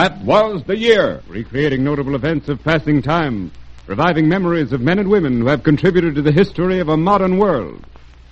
That was the year, recreating notable events of passing time, reviving memories of men and women who have contributed to the history of a modern world.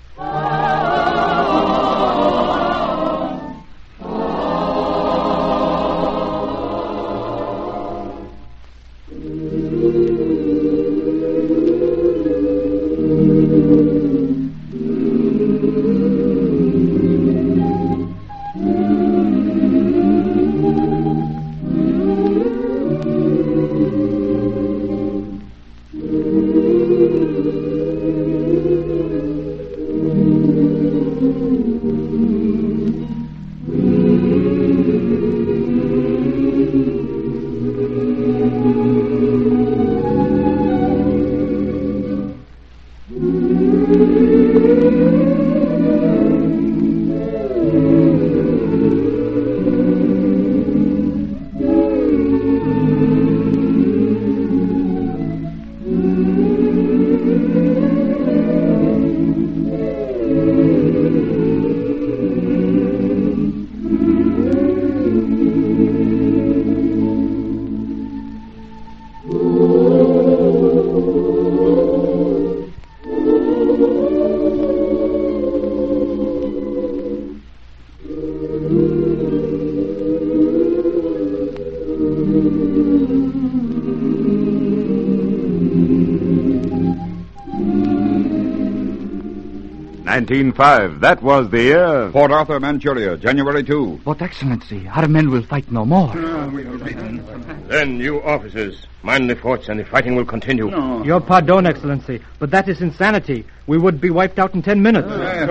(1905). That was the year. Port Arthur, Manchuria, January 2. But, Excellency, our men will fight no more. Then, you officers, mind the forts and the fighting will continue. No. Your pardon, Excellency, but that is insanity. We would be wiped out in 10 minutes.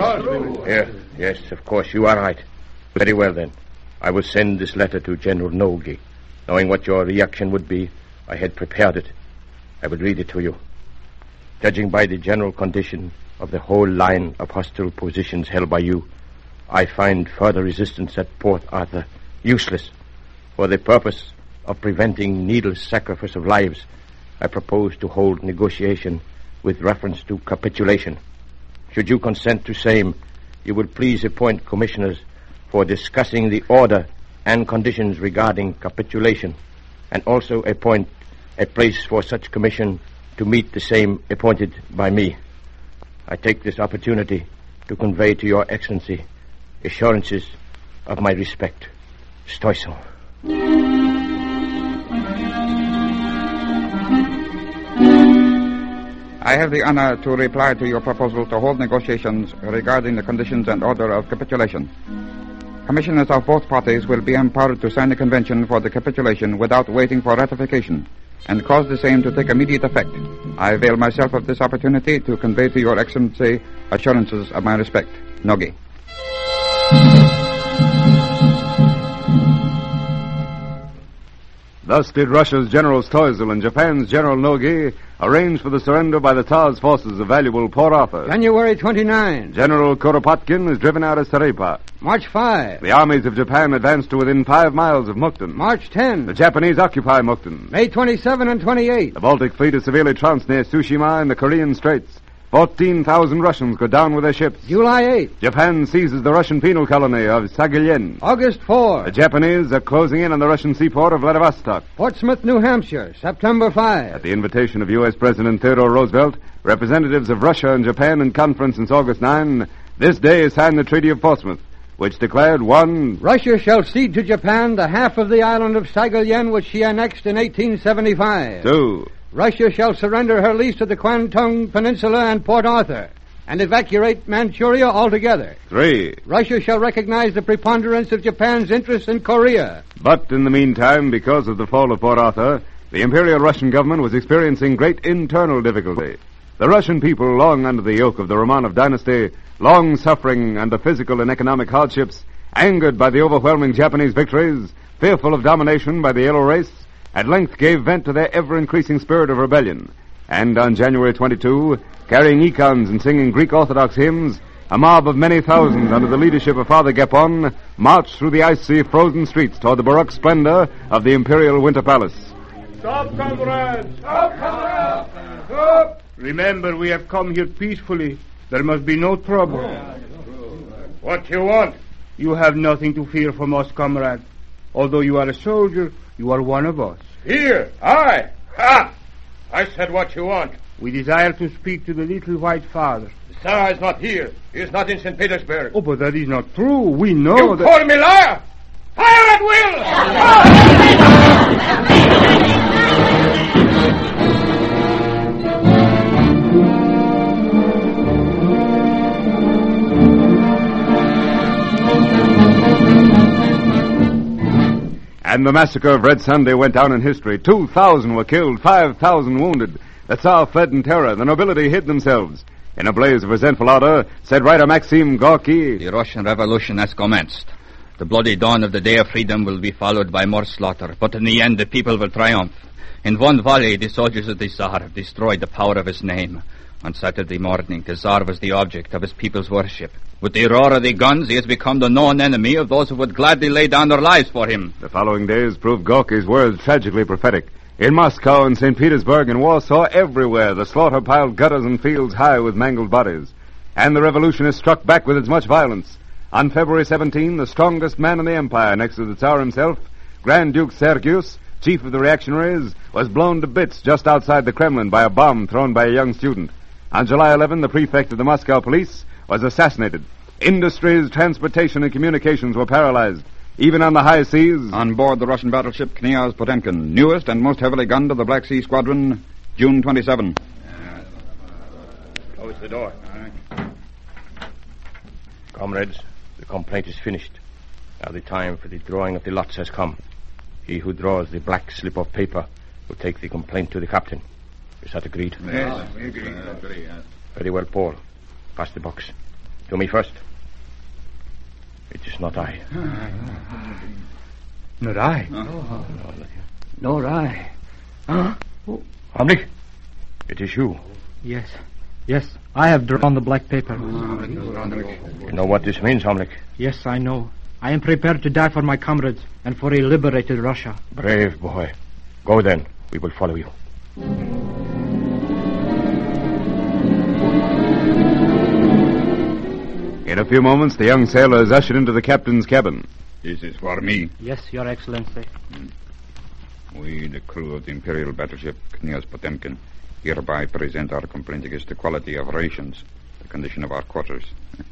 Yes, of course, you are right. Very well, then. I will send this letter to General Nogi. Knowing what your reaction would be, I had prepared it. I will read it to you. Judging by the general condition of the whole line of hostile positions held by you, I find further resistance at Port Arthur useless. For the purpose of preventing needless sacrifice of lives, I propose to hold negotiation with reference to capitulation. Should you consent to same, you will please appoint commissioners for discussing the order and conditions regarding capitulation, and also appoint a place for such commission to meet the same appointed by me. I take this opportunity to convey to your Excellency assurances of my respect. Stoiso. I have the honor to reply to your proposal to hold negotiations regarding the conditions and order of capitulation. Commissioners of both parties will be empowered to sign the convention for the capitulation without waiting for ratification, and cause the same to take immediate effect. I avail myself of this opportunity to convey to your Excellency assurances of my respect. Nogi. Thus did Russia's General Stoizel and Japan's General Nogi arrange for the surrender by the Tsar's forces of valuable Port Arthur. January 29. General Kuropatkin is driven out of Sarepa. March 5. The armies of Japan advance to within 5 miles of Mukden. March 10. The Japanese occupy Mukden. May 27 and 28. The Baltic fleet is severely trounced near Tsushima and the Korean Straits. 14,000 Russians go down with their ships. July 8. Japan seizes the Russian penal colony of Sagilyen. August 4. The Japanese are closing in on the Russian seaport of Vladivostok. Portsmouth, New Hampshire, September 5. At the invitation of U.S. President Theodore Roosevelt, representatives of Russia and Japan in conference since August 9, this day is signed the Treaty of Portsmouth, which declared 1. Russia shall cede to Japan the half of the island of Sagilyen which she annexed in 1875. 2. Russia shall surrender her lease to the Kwantung Peninsula and Port Arthur, and evacuate Manchuria altogether. 3. Russia shall recognize the preponderance of Japan's interests in Korea. But in the meantime, because of the fall of Port Arthur, the Imperial Russian government was experiencing great internal difficulty. The Russian people, long under the yoke of the Romanov dynasty, long suffering under physical and economic hardships, angered by the overwhelming Japanese victories, fearful of domination by the Yellow race, at length gave vent to their ever-increasing spirit of rebellion. And on January 22, carrying icons and singing Greek Orthodox hymns, a mob of many thousands under the leadership of Father Gapon marched through the icy, frozen streets toward the baroque splendor of the Imperial Winter Palace. Stop, comrades! Stop, comrades! Stop! Remember, we have come here peacefully. There must be no trouble. What you want? You have nothing to fear from us, comrade. Although you are a soldier, You are one of us. Here, I. Ha! I said what you want. We desire to speak to the little white father. The Tsar is not here. He is not in St. Petersburg. Oh, but that is not true. We know You that... call me liar! Fire at And the massacre of Red Sunday went down in history. 2,000 were killed, 5,000 wounded. The Tsar fled in terror. The nobility hid themselves. In a blaze of resentful ardor, said writer Maxim Gorky, The Russian Revolution has commenced. The bloody dawn of the day of freedom will be followed by more slaughter, but in the end the people will triumph. In one volley, the soldiers of the Tsar have destroyed the power of his name. On Saturday morning, the Tsar was the object of his people's worship. With the roar of the guns, he has become the known enemy of those who would gladly lay down their lives for him. The following days proved Gorky's words tragically prophetic. In Moscow and St. Petersburg and Warsaw, everywhere, the slaughter piled gutters and fields high with mangled bodies. And the revolutionists struck back with as much violence. On February 17, the strongest man in the empire, next to the Tsar himself, Grand Duke Sergius, chief of the reactionaries, was blown to bits just outside the Kremlin by a bomb thrown by a young student. On July 11, the prefect of the Moscow police was assassinated. Industries, transportation, and communications were paralyzed. Even on the high seas... On board the Russian battleship Knyaz Potemkin, newest and most heavily gunned of the Black Sea Squadron, June 27. Close the door. Comrades, the complaint is finished. Now the time for the drawing of the lots has come. He who draws the black slip of paper will take the complaint to the captain. Is that agreed? Yes, we agree. Very well, Paul. Pass the box. To me first. It is not I. Not I. Nor I. Huh? Hamlich, it is you. Yes. Yes, I have drawn the black paper. You know what this means, Hamlich? Yes, I know. I am prepared to die for my comrades and for a liberated Russia. Brave boy. Go then. We will follow you. In a few moments, the young sailor is ushered into the captain's cabin. This is for me. Yes, Your Excellency. We, the crew of the Imperial battleship Knyaz Potemkin, hereby present our complaint against the quality of rations, the condition of our quarters.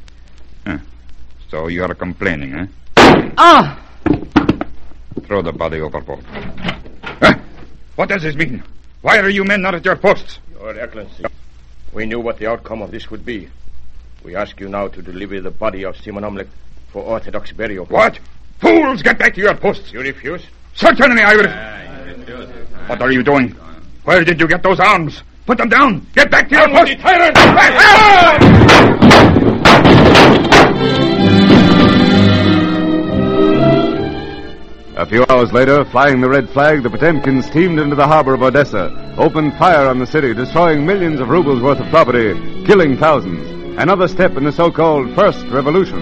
So you are complaining, eh? Ah! Throw the body overboard. What does this mean? Why are you men not at your posts? Your Excellency, we knew what the outcome of this would be. We ask you now to deliver the body of Simon Hamlich for orthodox burial. What? Fools, get back to your posts. You refuse? Certainly I will. What are you doing? Where did you get those arms? Put them down. Get back to your posts. A few hours later, flying the red flag, the Potemkins steamed into the harbor of Odessa, opened fire on the city, destroying millions of rubles worth of property, killing thousands. Another step in the so-called First Revolution.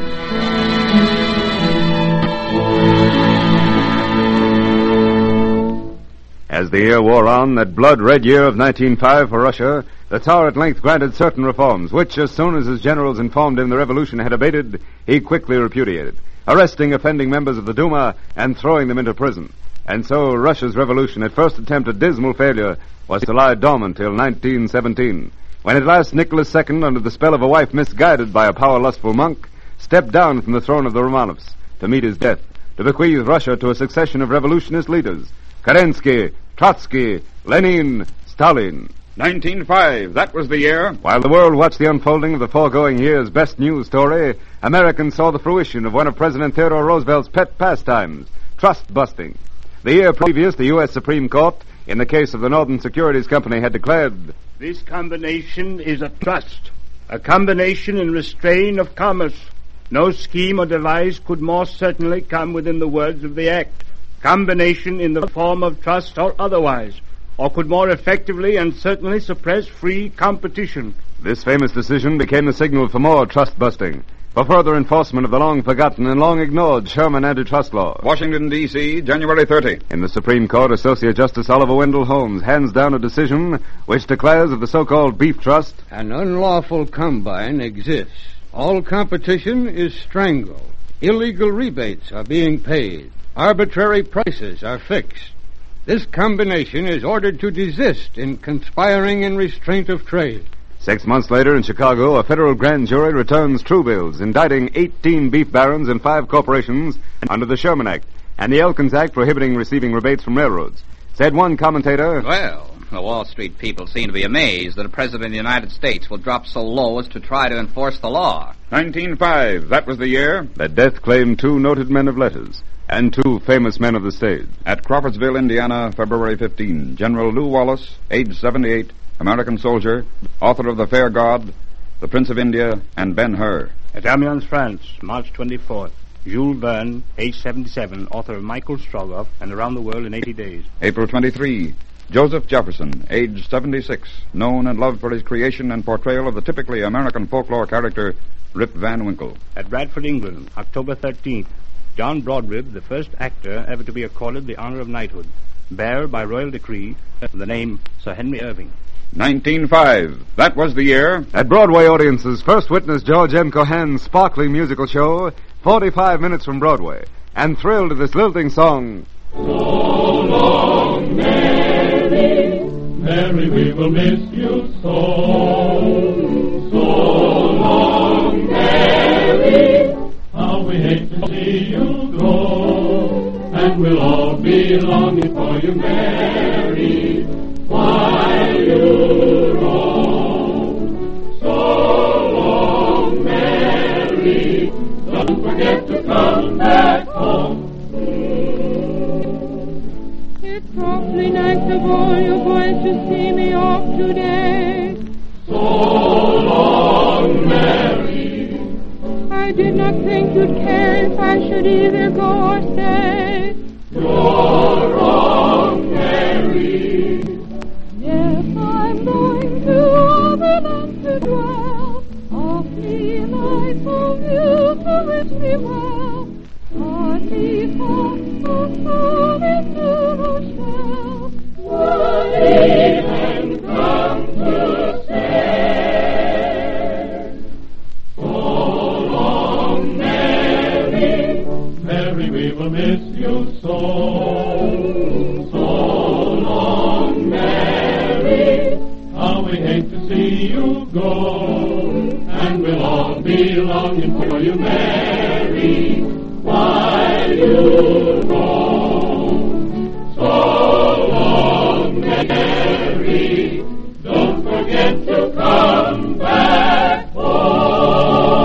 As the year wore on, that blood-red year of 1905 for Russia, the Tsar at length granted certain reforms, which, as soon as his generals informed him the revolution had abated, he quickly repudiated, arresting offending members of the Duma and throwing them into prison. And so Russia's revolution, at first attempt a dismal failure, was to lie dormant till 1917. When at last Nicholas II, under the spell of a wife misguided by a power-lustful monk, stepped down from the throne of the Romanovs to meet his death, to bequeath Russia to a succession of revolutionist leaders, Kerensky, Trotsky, Lenin, Stalin. 1905, that was the year. While the world watched the unfolding of the foregoing year's best news story, Americans saw the fruition of one of President Theodore Roosevelt's pet pastimes, trust-busting. The year previous, the U.S. Supreme Court, in the case of the Northern Securities Company, had declared, This combination is a trust, a combination in restraint of commerce. No scheme or device could more certainly come within the words of the Act. Combination in the form of trust or otherwise, or could more effectively and certainly suppress free competition. This famous decision became the signal for more trust-busting, for further enforcement of the long-forgotten and long-ignored Sherman antitrust law. Washington, D.C., January 30. In the Supreme Court, Associate Justice Oliver Wendell Holmes hands down a decision which declares of the so-called beef trust, An unlawful combine exists. All competition is strangled. Illegal rebates are being paid. Arbitrary prices are fixed. This combination is ordered to desist in conspiring in restraint of trade. 6 months later in Chicago, a federal grand jury returns true bills indicting 18 beef barons and 5 corporations under the Sherman Act and the Elkins Act prohibiting receiving rebates from railroads. Said one commentator, Well, the Wall Street people seem to be amazed that a president of the United States will drop so low as to try to enforce the law. 1905, that was the year. that death claimed 2 noted men of letters and 2 famous men of the stage. At Crawfordsville, Indiana, February 15, General Lew Wallace, age 78, American soldier, author of The Fair God, The Prince of India, and Ben-Hur. At Amiens, France, March 24th, Jules Verne, age 77, author of Michael Strogoff and Around the World in 80 Days. April 23, Joseph Jefferson, age 76, known and loved for his creation and portrayal of the typically American folklore character Rip Van Winkle. At Bradford, England, October 13th, John Broadribs, the first actor ever to be accorded the honor of knighthood, bearer by royal decree the name Sir Henry Irving. 1905, that was the year. At Broadway audiences first witnessed George M. Cohan's sparkling musical show, 45 minutes from Broadway, and thrilled to this lilting song. So long, Mary, Mary, we will miss you so. So long, Mary, how we hate to see you go, and we'll all be longing for you, Mary, while you roam. So long, Mary, don't forget to come back home. It's awfully nice of all you boys to see me off today. So long, Mary. I did not think you'd care if I should either go or stay. You're wrong, Mary. Yes, I'm going to Overland to dwell. Awfully nice of you to wish me well. Party home into Rochelle. We'll leave and come to stay. So long, Mary. Mary, we will miss you so. So long, Mary. How we hate to see you go. And we'll all be longing for you, Mary, while you roam. So long, Mary, don't forget to come back home.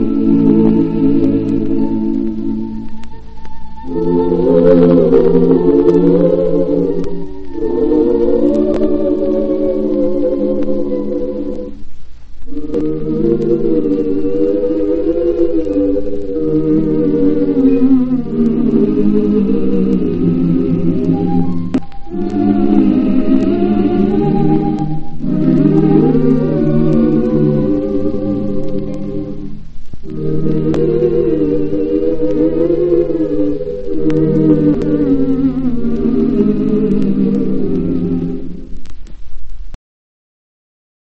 Oh,